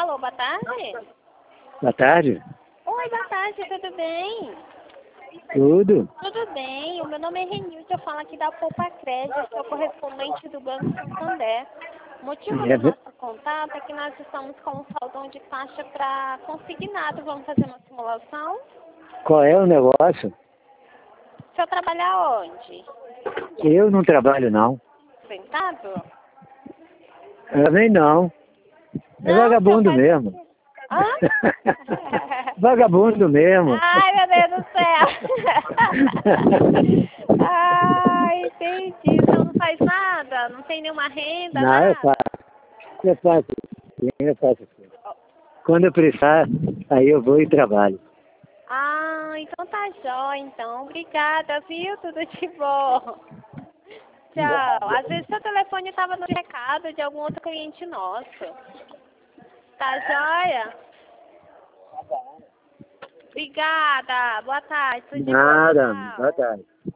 Alô, boa tarde. Boa tarde. Oi, boa tarde, tudo bem? Tudo? Tudo bem, o meu nome é Renilde, eu falo aqui da Poupa Crédito, sou correspondente do Banco Santander. O motivo do nosso contato é que nós estamos com um saldão de taxa para consignado. Vamos fazer uma simulação? Qual é o negócio? O senhor trabalha onde? Eu não trabalho, não. Sentado? Também não. É Não, vagabundo o senhor faz o mesmo. quê? Hã? Vagabundo mesmo. Ai, meu Deus do céu. Ai, entendi. O senhor não faz nada? Não tem nenhuma renda, Não, eu nada? faço. Eu faço. Eu faço. Quando eu precisar, aí eu vou e trabalho. Ah, então tá jóia, então. Obrigada, viu? Tudo de bom. Tchau. Às vezes seu telefone estava no recado de algum outro cliente nosso. Tá jóia? Obrigada. Boa tarde. Tudo de bom. Nada. Tchau. Boa tarde.